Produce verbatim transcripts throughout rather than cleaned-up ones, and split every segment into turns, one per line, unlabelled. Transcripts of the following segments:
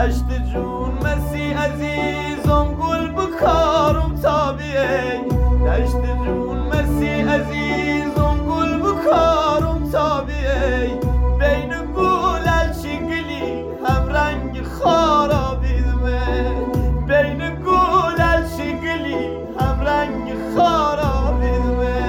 دشت جون مسی عزیزم گل بکارم تابیه دشت جون مسی عزیزم گل بکارم تابیه بین گل چنگلی هم رنگ خارا بیدمه بین گل چنگلی هم رنگ خارا بیدمه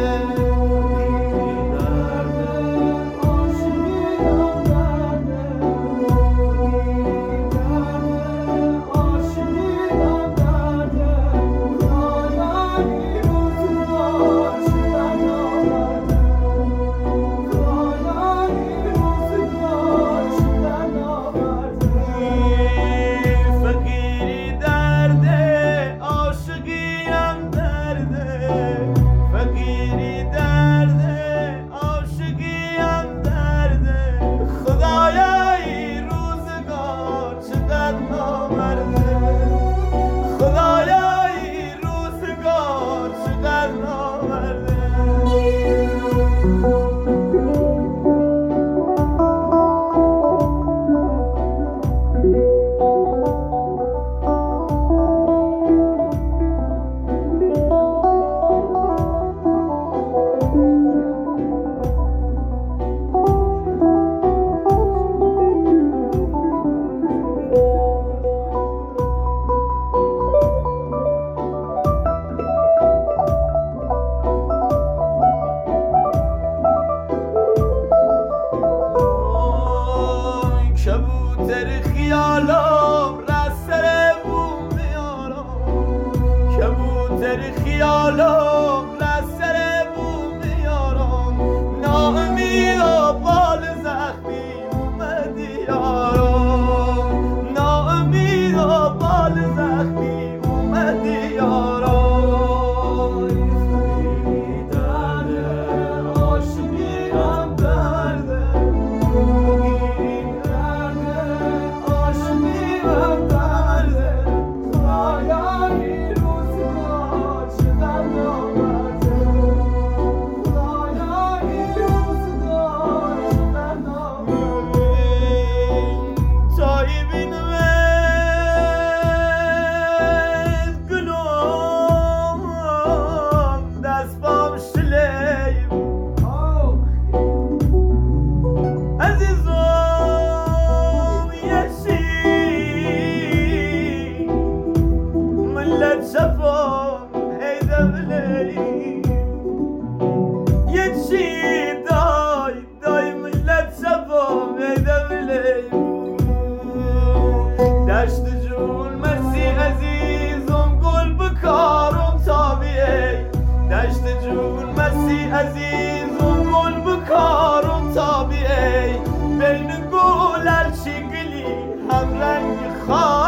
کبوتر خیالم رسر بوم میارم کبوتر خیالم رسر بوم میارم ناامید و بال زخمی اومدی یارم ناامید و بال زخمی اومدی یارم شفا هيدا بلي يتشي داي داي ملت شفا هيدا بلي دشت جون مسی عزیزم گل بکارم تابیه دشت جون مسی عزیزم گل بکارم تابیه بین گل چنگلی هم رنگ خار